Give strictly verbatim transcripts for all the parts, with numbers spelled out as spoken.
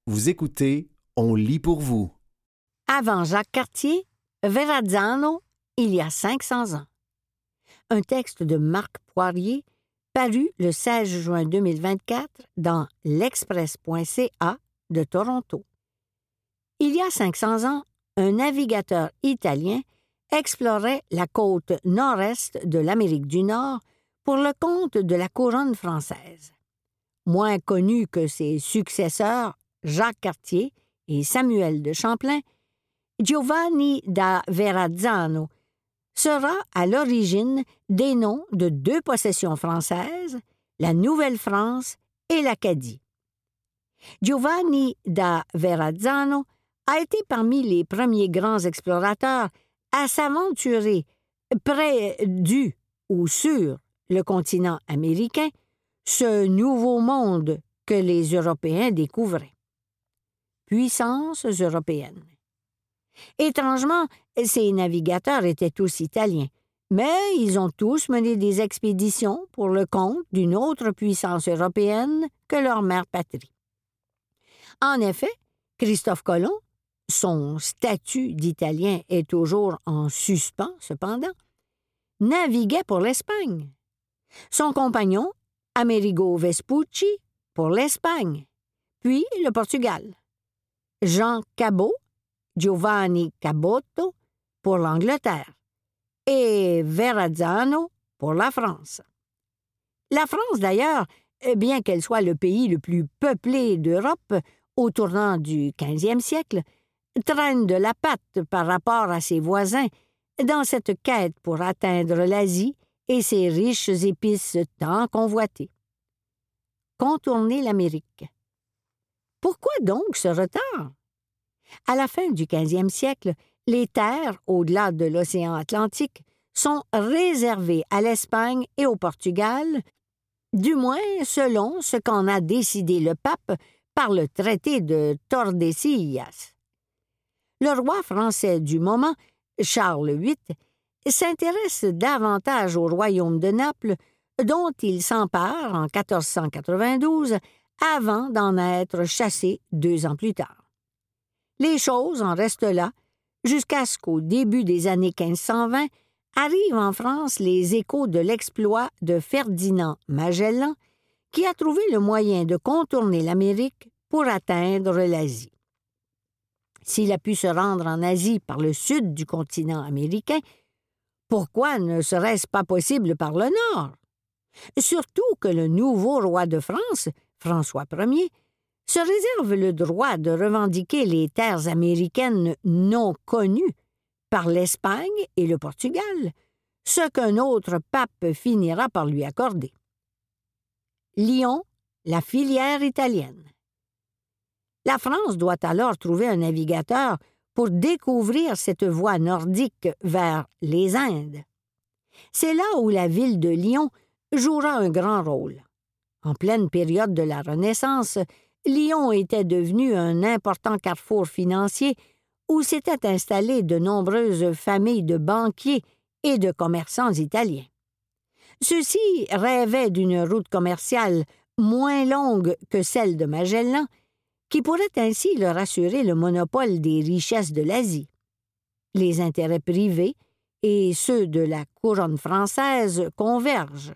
Vous écoutez, on lit pour vous. Avant Jacques Cartier, Verrazzano, il y a cinq cents ans. Un texte de Marc Poirier, paru le seize juin deux mille vingt-quatre dans l'express point c a de Toronto. Il y a cinq cents ans, un navigateur italien explorait la côte nord-est de l'Amérique du Nord pour le compte de la couronne française. Moins connu que ses successeurs Jacques Cartier et Samuel de Champlain, Giovanni da Verrazzano sera à l'origine des noms de deux possessions françaises, la Nouvelle-France et l'Acadie. Giovanni da Verrazzano a été parmi les premiers grands explorateurs à s'aventurer près du ou sur le continent américain, ce nouveau monde que les Européens découvraient. Puissances européennes. Étrangement, ces navigateurs étaient tous italiens, mais ils ont tous mené des expéditions pour le compte d'une autre puissance européenne que leur mère patrie. En effet, Christophe Colomb, son statut d'Italien est toujours en suspens cependant, naviguait pour l'Espagne. Son compagnon, Amerigo Vespucci, pour l'Espagne, puis le Portugal. Jean Cabot, Giovanni Caboto, pour l'Angleterre, et Verrazzano pour la France. La France, d'ailleurs, bien qu'elle soit le pays le plus peuplé d'Europe au tournant du quinzième siècle, traîne de la patte par rapport à ses voisins dans cette quête pour atteindre l'Asie et ses riches épices tant convoitées. Contourner l'Amérique. Pourquoi donc ce retard? À la fin du quinzième siècle, les terres au-delà de l'océan Atlantique sont réservées à l'Espagne et au Portugal, du moins selon ce qu'en a décidé le pape par le traité de Tordesillas. Le roi français du moment, Charles huit, s'intéresse davantage au royaume de Naples, dont il s'empare en quatorze cent quatre-vingt-douze, avant d'en être chassé deux ans plus tard. Les choses en restent là, jusqu'à ce qu'au début des années quinze cent vingt arrivent en France les échos de l'exploit de Ferdinand Magellan, qui a trouvé le moyen de contourner l'Amérique pour atteindre l'Asie. S'il a pu se rendre en Asie par le sud du continent américain, pourquoi ne serait-ce pas possible par le nord? Surtout que le nouveau roi de France, François Ier, se réserve le droit de revendiquer les terres américaines non connues par l'Espagne et le Portugal, ce qu'un autre pape finira par lui accorder. Lyon, la filière italienne. La France doit alors trouver un navigateur pour découvrir cette voie nordique vers les Indes. C'est là où la ville de Lyon jouera un grand rôle. En pleine période de la Renaissance, Lyon était devenu un important carrefour financier où s'étaient installées de nombreuses familles de banquiers et de commerçants italiens. Ceux-ci rêvaient d'une route commerciale moins longue que celle de Magellan, qui pourrait ainsi leur assurer le monopole des richesses de l'Asie. Les intérêts privés et ceux de la couronne française convergent.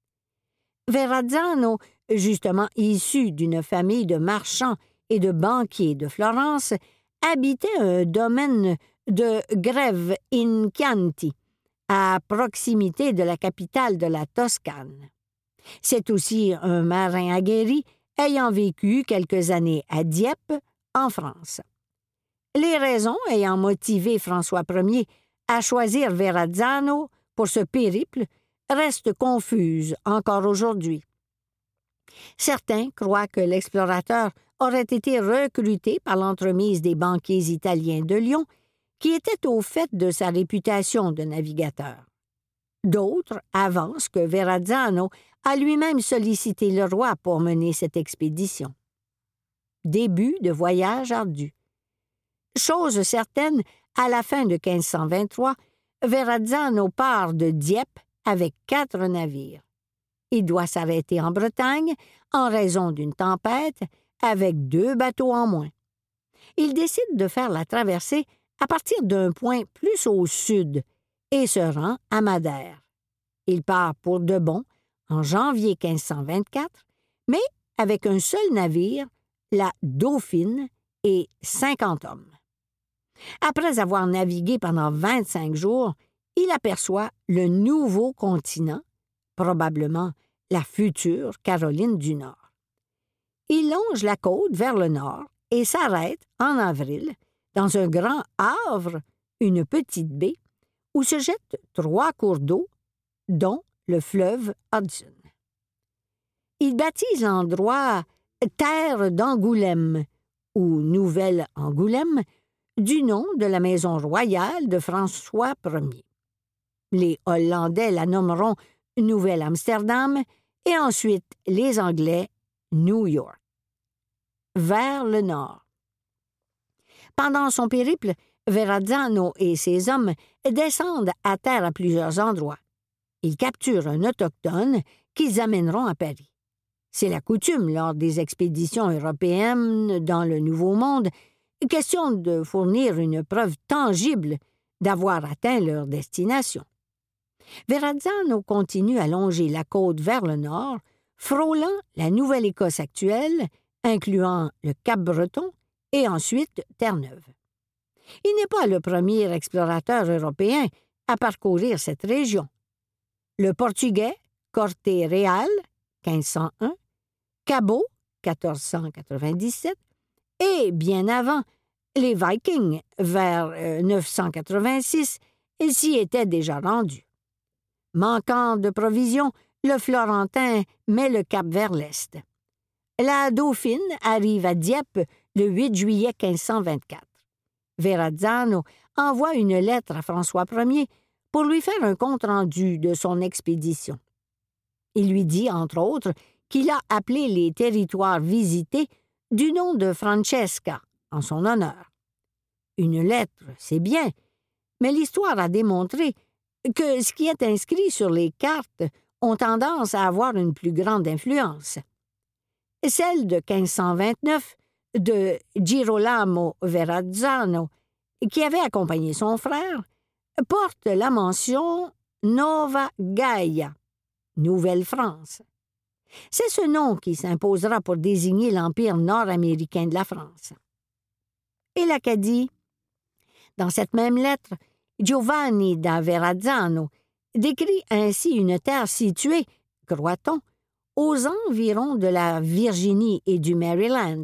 Verrazzano, justement issu d'une famille de marchands et de banquiers de Florence, habitait un domaine de Grève in Chianti, à proximité de la capitale de la Toscane. C'est aussi un marin aguerri ayant vécu quelques années à Dieppe, en France. Les raisons ayant motivé François Ier à choisir Verrazzano pour ce périple restent confuses encore aujourd'hui. Certains croient que l'explorateur aurait été recruté par l'entremise des banquiers italiens de Lyon, qui étaient au fait de sa réputation de navigateur. D'autres avancent que Verrazzano a lui-même sollicité le roi pour mener cette expédition. Début de voyage ardu. Chose certaine, à la fin de quinze cent vingt-trois, Verrazzano part de Dieppe avec quatre navires. Il doit s'arrêter en Bretagne en raison d'une tempête avec deux bateaux en moins. Il décide de faire la traversée à partir d'un point plus au sud et se rend à Madère. Il part pour de bon en janvier quinze cent vingt-quatre, mais avec un seul navire, la Dauphine, et cinquante hommes. Après avoir navigué pendant vingt-cinq jours, il aperçoit le nouveau continent, probablement la future Caroline du Nord. Il longe la côte vers le nord et s'arrête en avril dans un grand havre, une petite baie, où se jettent trois cours d'eau, dont le fleuve Hudson. Il baptise l'endroit Terre d'Angoulême ou Nouvelle-Angoulême, du nom de la maison royale de François Ier. Les Hollandais la nommeront Nouvelle-Amsterdam et ensuite les Anglais New York. Vers le nord. Pendant son périple, Verrazzano et ses hommes descendent à terre à plusieurs endroits. Ils capturent un autochtone qu'ils amèneront à Paris. C'est la coutume lors des expéditions européennes dans le Nouveau Monde, question de fournir une preuve tangible d'avoir atteint leur destination. Verrazzano continue à longer la côte vers le nord, frôlant la Nouvelle-Écosse actuelle, incluant le Cap-Breton et ensuite Terre-Neuve. Il n'est pas le premier explorateur européen à parcourir cette région. Le Portugais Corte Real, quinze cent un, Cabot, quatorze cent quatre-vingt-dix-sept, et bien avant, les Vikings, vers euh, neuf cent quatre-vingt-six, s'y étaient déjà rendus. Manquant de provisions, le Florentin met le cap vers l'est. La Dauphine arrive à Dieppe le huit juillet quinze cent vingt-quatre. Verrazzano envoie une lettre à François Ier pour lui faire un compte-rendu de son expédition. Il lui dit, entre autres, qu'il a appelé les territoires visités du nom de Francesca, en son honneur. Une lettre, c'est bien, mais l'histoire a démontré que ce qui est inscrit sur les cartes ont tendance à avoir une plus grande influence. Celle de quinze cent vingt-neuf de Girolamo Verrazzano, qui avait accompagné son frère, porte la mention Nova Gaia, Nouvelle-France. C'est ce nom qui s'imposera pour désigner l'empire nord-américain de la France. Et l'Acadie? Dans cette même lettre, Giovanni da Verrazzano décrit ainsi une terre située, croit-on, aux environs de la Virginie et du Maryland.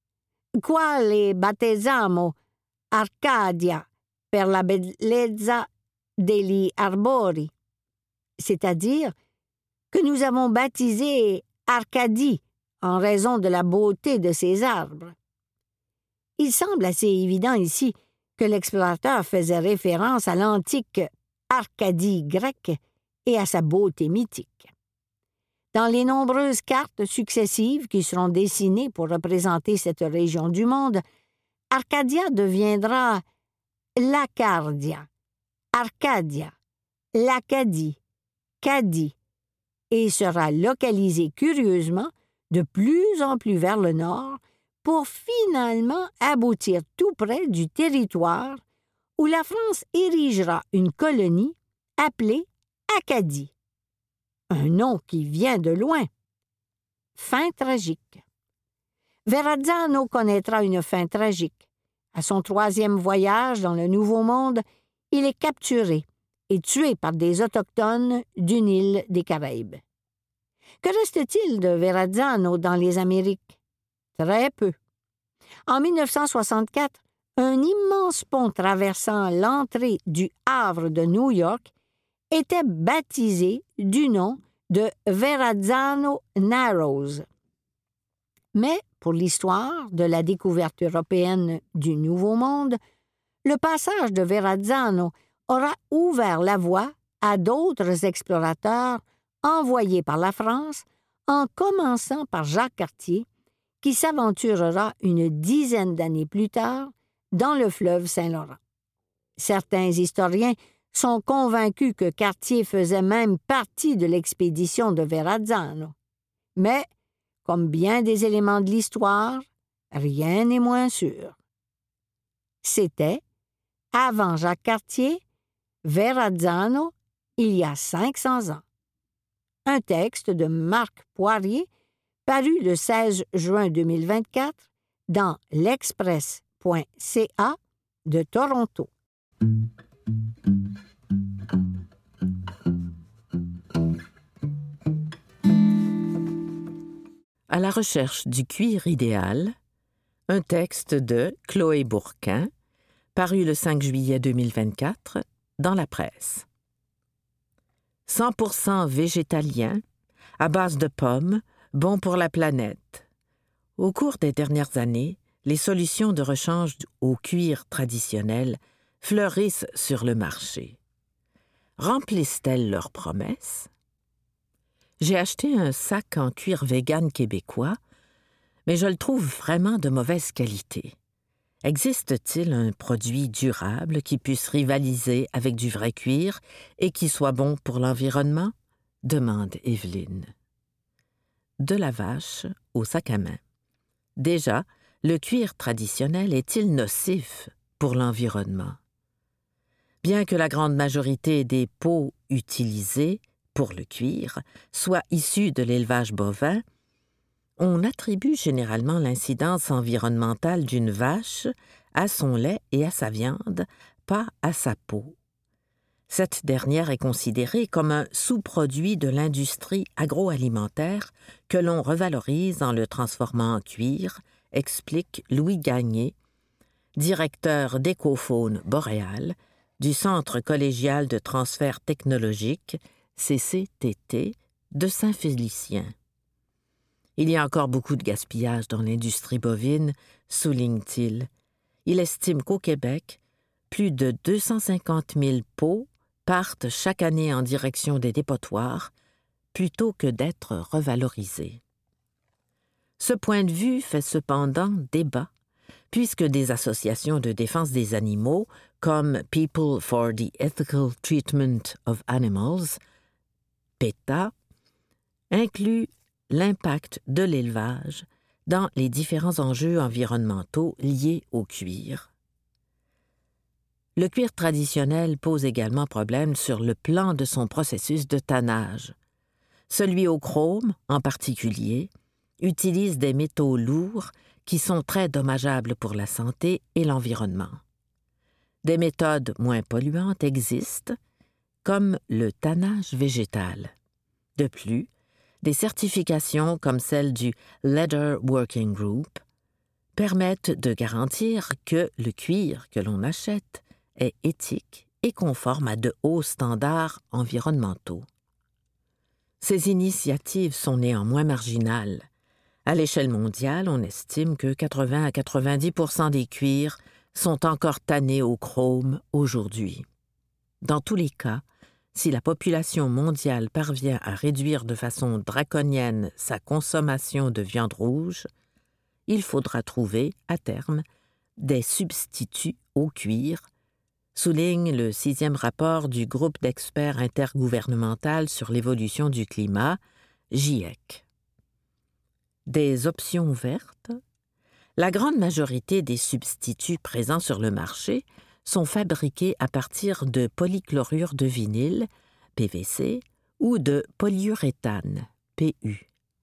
Quale battesamo Arcadia per la bellezza degli arbori, c'est-à-dire que nous avons baptisé Arcadie en raison de la beauté de ses arbres. Il semble assez évident ici que l'explorateur faisait référence à l'antique Arcadie grecque et à sa beauté mythique. Dans les nombreuses cartes successives qui seront dessinées pour représenter cette région du monde, Arcadia deviendra l'Acardia, Arcadia, l'Acadie, Cadie, et sera localisée curieusement de plus en plus vers le nord pour finalement aboutir tout près du territoire où la France érigera une colonie appelée Acadie. Un nom qui vient de loin. Fin tragique. Verrazzano connaîtra une fin tragique. À son troisième voyage dans le Nouveau Monde, il est capturé et tué par des Autochtones d'une île des Caraïbes. Que reste-t-il de Verrazzano dans les Amériques? Très peu. En mille neuf cent soixante-quatre, un immense pont traversant l'entrée du Havre de New York était baptisé du nom de Verrazzano Narrows. Mais pour l'histoire de la découverte européenne du Nouveau Monde, le passage de Verrazzano aura ouvert la voie à d'autres explorateurs envoyés par la France, en commençant par Jacques Cartier, qui s'aventurera une dizaine d'années plus tard dans le fleuve Saint-Laurent. Certains historiens sont convaincus que Cartier faisait même partie de l'expédition de Verrazzano. Mais, comme bien des éléments de l'histoire, rien n'est moins sûr. C'était, avant Jacques Cartier, Verrazzano, il y a cinq cents ans. Un texte de Marc Poirier, paru le seize juin deux mille vingt-quatre dans l'express point c a de Toronto. À la recherche du cuir idéal, un texte de Chloé Bourquin, paru le cinq juillet deux mille vingt-quatre dans la presse. cent pour cent végétalien, à base de pommes, bon pour la planète. Au cours des dernières années, les solutions de rechange au cuir traditionnel fleurissent sur le marché. Remplissent-elles leurs promesses? J'ai acheté un sac en cuir vegan québécois, mais je le trouve vraiment de mauvaise qualité. Existe-t-il un produit durable qui puisse rivaliser avec du vrai cuir et qui soit bon pour l'environnement? Demande Evelyne. De la vache au sac à main. Déjà, le cuir traditionnel est-il nocif pour l'environnement? Bien que la grande majorité des peaux utilisées pour le cuir soient issues de l'élevage bovin, on attribue généralement l'incidence environnementale d'une vache à son lait et à sa viande, pas à sa peau. Cette dernière est considérée comme un sous-produit de l'industrie agroalimentaire que l'on revalorise en le transformant en cuir, explique Louis Gagné, directeur d'Écofaune Boréal, du Centre collégial de transfert technologique, C C T T, de Saint-Félicien. Il y a encore beaucoup de gaspillage dans l'industrie bovine, souligne-t-il. Il estime qu'au Québec, plus de deux cent cinquante mille peaux partent chaque année en direction des dépotoirs plutôt que d'être revalorisées. Ce point de vue fait cependant débat, puisque des associations de défense des animaux, comme People for the Ethical Treatment of Animals, PETA, incluent l'impact de l'élevage dans les différents enjeux environnementaux liés au cuir. Le cuir traditionnel pose également problème sur le plan de son processus de tannage. Celui au chrome, en particulier, utilise des métaux lourds qui sont très dommageables pour la santé et l'environnement. Des méthodes moins polluantes existent, comme le tannage végétal. De plus, des certifications comme celle du Leather Working Group permettent de garantir que le cuir que l'on achète est éthique et conforme à de hauts standards environnementaux. Ces initiatives sont néanmoins marginales. À l'échelle mondiale, on estime que quatre-vingts à quatre-vingt-dix pour cent des cuirs sont encore tannés au chrome aujourd'hui. Dans tous les cas, si la population mondiale parvient à réduire de façon draconienne sa consommation de viande rouge, il faudra trouver, à terme, des substituts au cuir, souligne le sixième rapport du groupe d'experts intergouvernemental sur l'évolution du climat, GIEC. Des options vertes? La grande majorité des substituts présents sur le marché sont fabriqués à partir de polychlorure de vinyle, P V C, ou de polyuréthane, P U.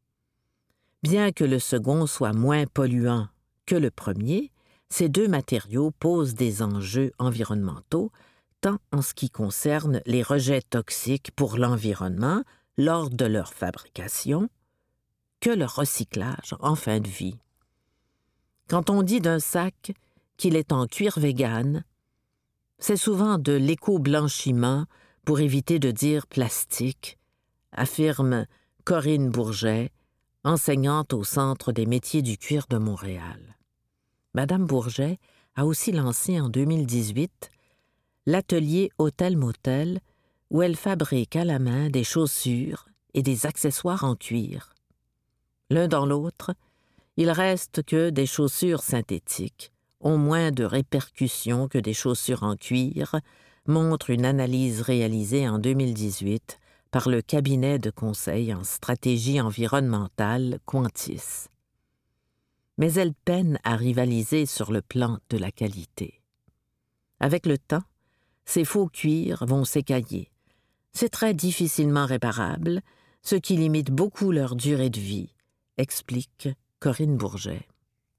Bien que le second soit moins polluant que le premier, ces deux matériaux posent des enjeux environnementaux, tant en ce qui concerne les rejets toxiques pour l'environnement lors de leur fabrication que leur recyclage en fin de vie. Quand on dit d'un sac qu'il est en cuir vegan, c'est souvent de l'éco-blanchiment pour éviter de dire plastique, affirme Corinne Bourget, enseignante au Centre des métiers du cuir de Montréal. Madame Bourget a aussi lancé en deux mille dix-huit l'atelier Hôtel-Motel où elle fabrique à la main des chaussures et des accessoires en cuir. L'un dans l'autre, il reste que des chaussures synthétiques ont moins de répercussions que des chaussures en cuir, montre une analyse réalisée en deux mille dix-huit par le cabinet de conseil en stratégie environnementale Quantis. Mais elle peine à rivaliser sur le plan de la qualité. Avec le temps, ces faux cuirs vont s'écailler. C'est très difficilement réparable, ce qui limite beaucoup leur durée de vie, explique Corinne Bourget.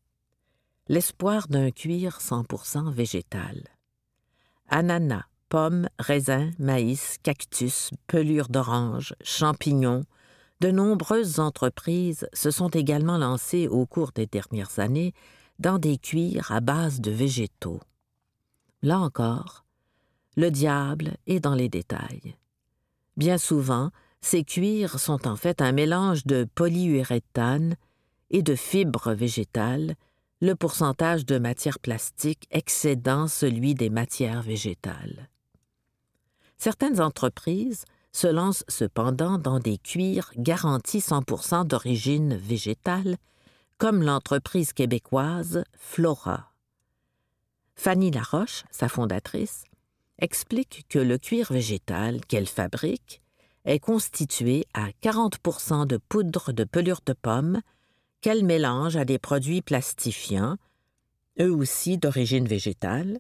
L'espoir d'un cuir cent pour cent végétal. Ananas, pommes, raisins, maïs, cactus, pelures d'orange, champignons, de nombreuses entreprises se sont également lancées au cours des dernières années dans des cuirs à base de végétaux. Là encore, le diable est dans les détails. Bien souvent, ces cuirs sont en fait un mélange de polyuréthane et de fibres végétales, le pourcentage de matière plastique excédant celui des matières végétales. Certaines entreprises se lancent cependant dans des cuirs garantis cent pour cent d'origine végétale, comme l'entreprise québécoise Flora. Fanny Laroche, sa fondatrice, explique que le cuir végétal qu'elle fabrique est constitué à quarante pour cent de poudre de pelure de pomme qu'elle mélange à des produits plastifiants, eux aussi d'origine végétale,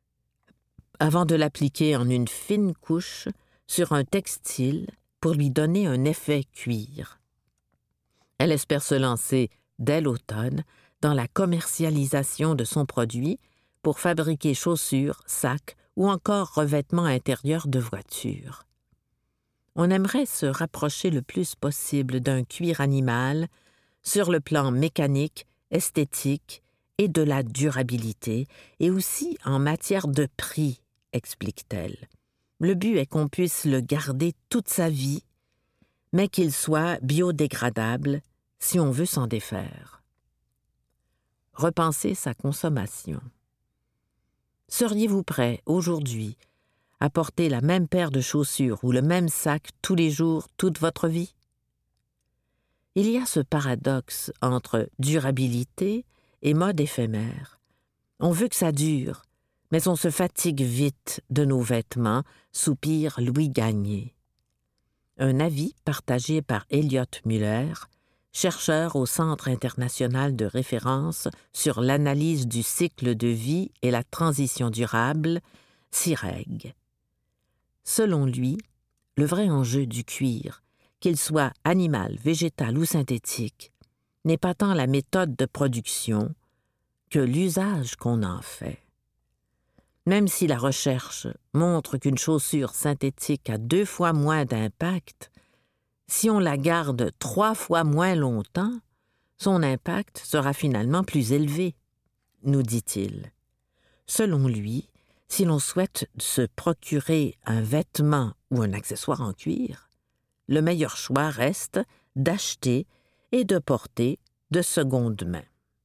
avant de l'appliquer en une fine couche sur un textile pour lui donner un effet cuir. Elle espère se lancer dès l'automne dans la commercialisation de son produit pour fabriquer chaussures, sacs ou encore revêtements intérieurs de voitures. On aimerait se rapprocher le plus possible d'un cuir animal sur le plan mécanique, esthétique et de la durabilité, et aussi en matière de prix, explique-t-elle. Le but est qu'on puisse le garder toute sa vie, mais qu'il soit biodégradable si on veut s'en défaire. Repenser sa consommation. Seriez-vous prêt, aujourd'hui, à porter la même paire de chaussures ou le même sac tous les jours, toute votre vie? Il y a ce paradoxe entre durabilité et mode éphémère. On veut que ça dure, mais on se fatigue vite de nos vêtements, soupire Louis Gagné. Un avis partagé par Elliot Muller, chercheur au Centre international de référence sur l'analyse du cycle de vie et la transition durable, CIREG. Selon lui, le vrai enjeu du cuir, qu'il soit animal, végétal ou synthétique, n'est pas tant la méthode de production que l'usage qu'on en fait. Même si la recherche montre qu'une chaussure synthétique a deux fois moins d'impact, si on la garde trois fois moins longtemps, son impact sera finalement plus élevé, nous dit-il. Selon lui, si l'on souhaite se procurer un vêtement ou un accessoire en cuir, le meilleur choix reste d'acheter et de porter de seconde main.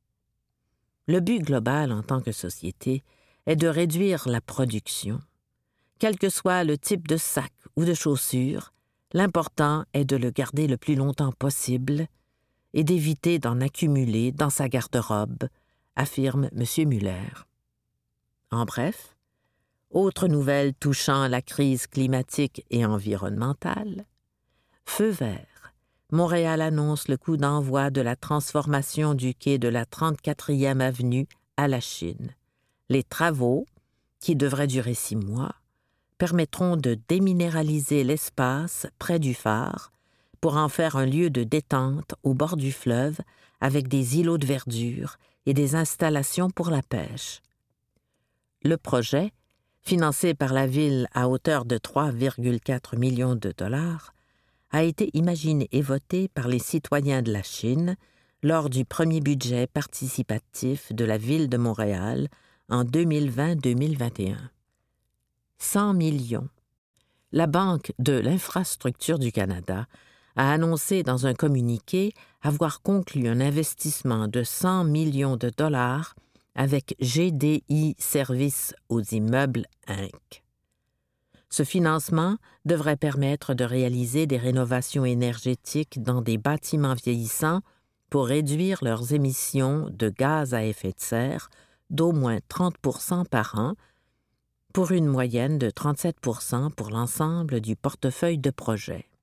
Le but global en tant que société est de réduire la production. Quel que soit le type de sac ou de chaussure, l'important est de le garder le plus longtemps possible et d'éviter d'en accumuler dans sa garde-robe, affirme M. Muller. En bref, autre nouvelle touchant la crise climatique et environnementale, feu vert. Montréal annonce le coup d'envoi de la transformation du quai de la trente-quatrième avenue à la Chine. Les travaux, qui devraient durer six mois, permettront de déminéraliser l'espace près du phare pour en faire un lieu de détente au bord du fleuve avec des îlots de verdure et des installations pour la pêche. Le projet, financé par la ville à hauteur de trois virgule quatre millions de dollars, a été imaginé et voté par les citoyens de la Chine lors du premier budget participatif de la Ville de Montréal en deux mille vingt deux mille vingt et un. cent millions. La Banque de l'infrastructure du Canada a annoncé dans un communiqué avoir conclu un investissement de cent millions de dollars avec G D I Services aux immeubles Incorporé. Ce financement devrait permettre de réaliser des rénovations énergétiques dans des bâtiments vieillissants pour réduire leurs émissions de gaz à effet de serre d'au moins trente pour cent par an, pour une moyenne de trente-sept pour cent pour l'ensemble du portefeuille de projets.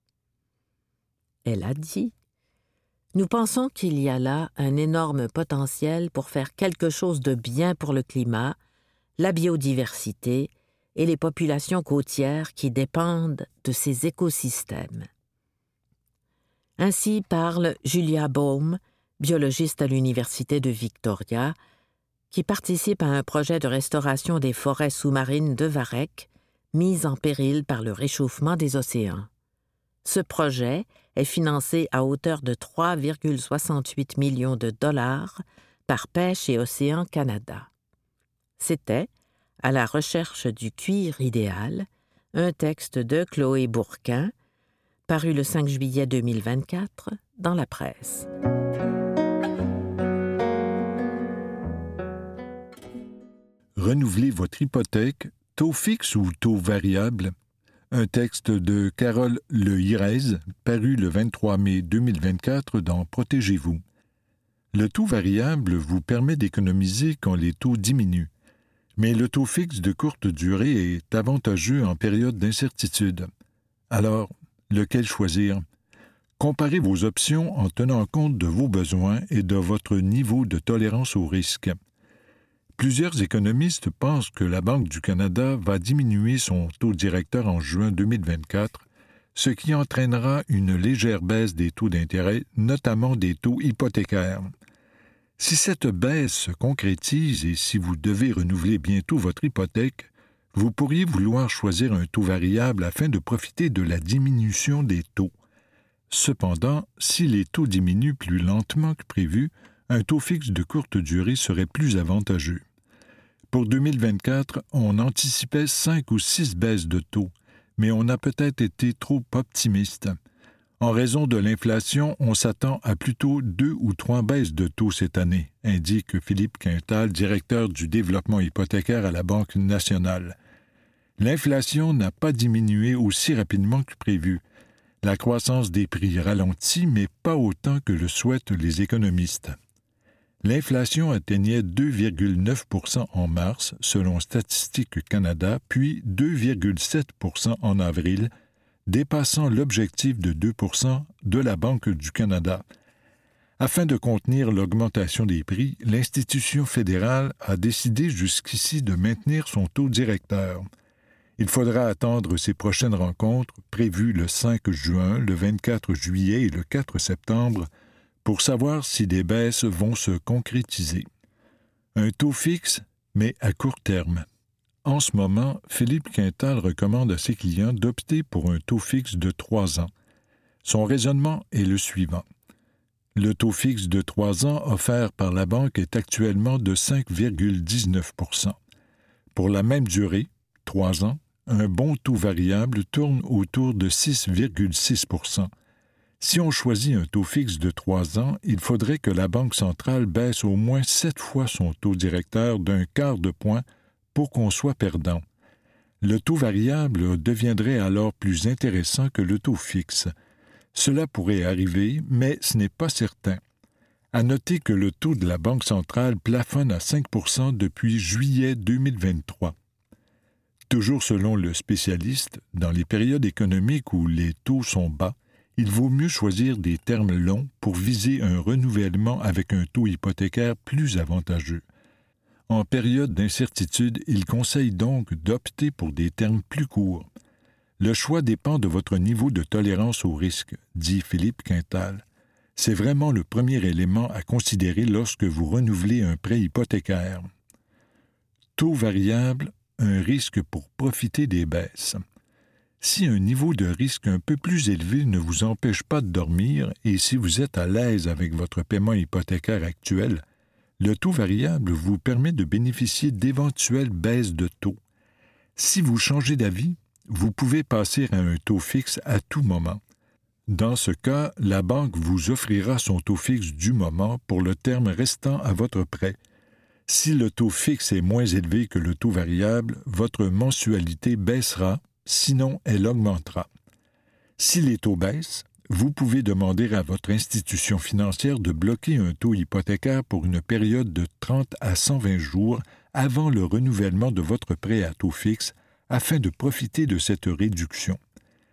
elle a dit « Nous pensons qu'il y a là un énorme potentiel pour faire quelque chose de bien pour le climat, la biodiversité et les populations côtières qui dépendent de ces écosystèmes. » Ainsi parle Julia Baum, biologiste à l'Université de Victoria, qui participe à un projet de restauration des forêts sous-marines de Varech, mises en péril par le réchauffement des océans. Ce projet est financé à hauteur de trois virgule soixante-huit millions de dollars par Pêche et Océan Canada. C'était « À la recherche du cuir idéal », un texte de Chloé Bourquin, paru le cinq juillet deux mille vingt-quatre dans la presse. Renouvelez votre hypothèque, taux fixe ou taux variable? Un texte de Carole Le Hirez, paru le vingt-trois mai deux mille vingt-quatre dans Protégez-vous. Le taux variable vous permet d'économiser quand les taux diminuent, mais le taux fixe de courte durée est avantageux en période d'incertitude. Alors, lequel choisir? Comparez vos options en tenant compte de vos besoins et de votre niveau de tolérance au risque. Plusieurs économistes pensent que la Banque du Canada va diminuer son taux directeur en juin deux mille vingt-quatre, ce qui entraînera une légère baisse des taux d'intérêt, notamment des taux hypothécaires. Si cette baisse se concrétise et si vous devez renouveler bientôt votre hypothèque, vous pourriez vouloir choisir un taux variable afin de profiter de la diminution des taux. Cependant, si les taux diminuent plus lentement que prévu, un taux fixe de courte durée serait plus avantageux. Pour deux mille vingt-quatre, on anticipait cinq ou six baisses de taux, mais on a peut-être été trop optimiste. En raison de l'inflation, on s'attend à plutôt deux ou trois baisses de taux cette année, indique Philippe Quintal, directeur du développement hypothécaire à la Banque nationale. L'inflation n'a pas diminué aussi rapidement que prévu. La croissance des prix ralentit, mais pas autant que le souhaitent les économistes. L'inflation atteignait deux virgule neuf pour cent en mars, selon Statistique Canada, puis deux virgule sept pour cent en avril, dépassant l'objectif de deux pour cent de la Banque du Canada. Afin de contenir l'augmentation des prix, l'institution fédérale a décidé jusqu'ici de maintenir son taux directeur. Il faudra attendre ses prochaines rencontres, prévues le cinq juin, le vingt-quatre juillet et le quatre septembre, pour savoir si des baisses vont se concrétiser. Un taux fixe, mais à court terme. En ce moment, Philippe Quintal recommande à ses clients d'opter pour un taux fixe de trois ans. Son raisonnement est le suivant. Le taux fixe de trois ans offert par la banque est actuellement de cinq virgule dix-neuf pour cent. Pour la même durée, trois ans, un bon taux variable tourne autour de six virgule six pour cent. Si on choisit un taux fixe de trois ans, il faudrait que la Banque centrale baisse au moins sept fois son taux directeur d'un quart de point pour qu'on soit perdant. Le taux variable deviendrait alors plus intéressant que le taux fixe. Cela pourrait arriver, mais ce n'est pas certain. À noter que le taux de la Banque centrale plafonne à cinq pour cent depuis juillet deux mille vingt-trois. Toujours selon le spécialiste, dans les périodes économiques où les taux sont bas, il vaut mieux choisir des termes longs pour viser un renouvellement avec un taux hypothécaire plus avantageux. En période d'incertitude, il conseille donc d'opter pour des termes plus courts. Le choix dépend de votre niveau de tolérance au risque, dit Philippe Quintal. C'est vraiment le premier élément à considérer lorsque vous renouvelez un prêt hypothécaire. Taux variable, un risque pour profiter des baisses. Si un niveau de risque un peu plus élevé ne vous empêche pas de dormir et si vous êtes à l'aise avec votre paiement hypothécaire actuel, le taux variable vous permet de bénéficier d'éventuelles baisses de taux. Si vous changez d'avis, vous pouvez passer à un taux fixe à tout moment. Dans ce cas, la banque vous offrira son taux fixe du moment pour le terme restant à votre prêt. Si le taux fixe est moins élevé que le taux variable, votre mensualité baissera, sinon elle augmentera. Si les taux baissent, vous pouvez demander à votre institution financière de bloquer un taux hypothécaire pour une période de trente à cent vingt jours avant le renouvellement de votre prêt à taux fixe afin de profiter de cette réduction.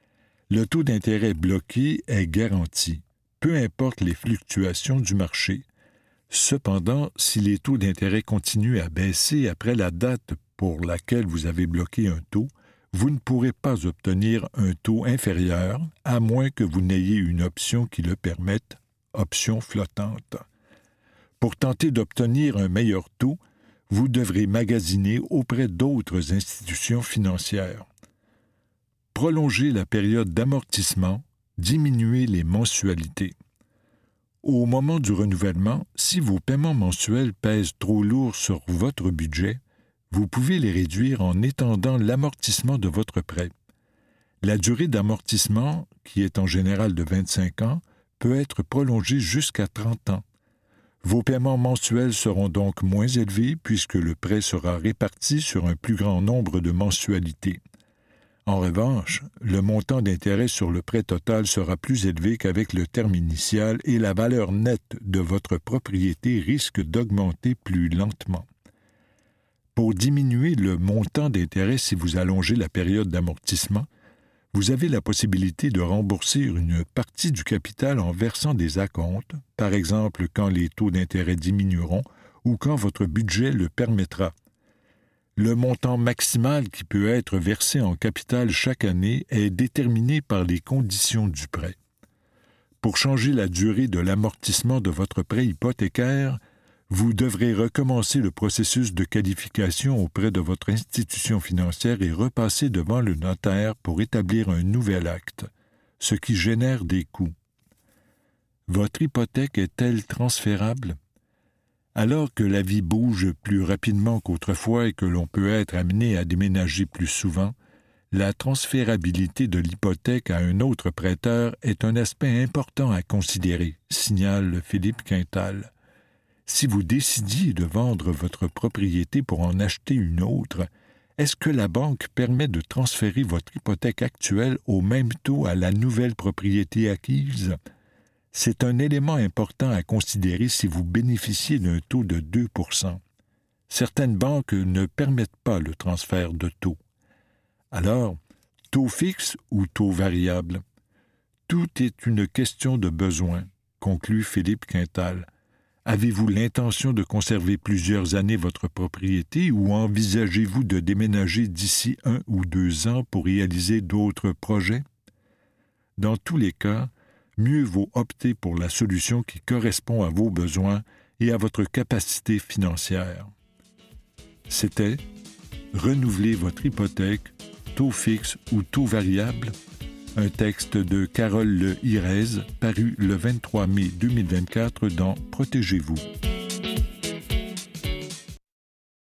Le taux d'intérêt bloqué est garanti, peu importe les fluctuations du marché. Cependant, si les taux d'intérêt continuent à baisser après la date pour laquelle vous avez bloqué un taux, vous ne pourrez pas obtenir un taux inférieur, à moins que vous n'ayez une option qui le permette, option flottante. Pour tenter d'obtenir un meilleur taux, vous devrez magasiner auprès d'autres institutions financières. Prolonger la période d'amortissement, diminuer les mensualités. Au moment du renouvellement, si vos paiements mensuels pèsent trop lourd sur votre budget, vous pouvez les réduire en étendant l'amortissement de votre prêt. La durée d'amortissement, qui est en général de vingt-cinq ans, peut être prolongée jusqu'à trente ans. Vos paiements mensuels seront donc moins élevés puisque le prêt sera réparti sur un plus grand nombre de mensualités. En revanche, le montant d'intérêt sur le prêt total sera plus élevé qu'avec le terme initial et la valeur nette de votre propriété risque d'augmenter plus lentement. Pour diminuer le montant d'intérêt si vous allongez la période d'amortissement, vous avez la possibilité de rembourser une partie du capital en versant des acomptes, par exemple quand les taux d'intérêt diminueront ou quand votre budget le permettra. Le montant maximal qui peut être versé en capital chaque année est déterminé par les conditions du prêt. Pour changer la durée de l'amortissement de votre prêt hypothécaire, vous devrez recommencer le processus de qualification auprès de votre institution financière et repasser devant le notaire pour établir un nouvel acte, ce qui génère des coûts. Votre hypothèque est-elle transférable? Alors que la vie bouge plus rapidement qu'autrefois et que l'on peut être amené à déménager plus souvent, la transférabilité de l'hypothèque à un autre prêteur est un aspect important à considérer, signale Philippe Quintal. Si vous décidiez de vendre votre propriété pour en acheter une autre, est-ce que la banque permet de transférer votre hypothèque actuelle au même taux à la nouvelle propriété acquise? C'est un élément important à considérer si vous bénéficiez d'un taux de deux pour cent. Certaines banques ne permettent pas le transfert de taux. Alors, taux fixe ou taux variable? Tout est une question de besoin, conclut Philippe Quintal. Avez-vous l'intention de conserver plusieurs années votre propriété ou envisagez-vous de déménager d'ici un ou deux ans pour réaliser d'autres projets? Dans tous les cas, mieux vaut opter pour la solution qui correspond à vos besoins et à votre capacité financière. C'était « Renouveler votre hypothèque, taux fixe ou taux variable ?» Un texte de Carole Le Hirez, paru le vingt-trois mai deux mille vingt-quatre dans Protégez-vous.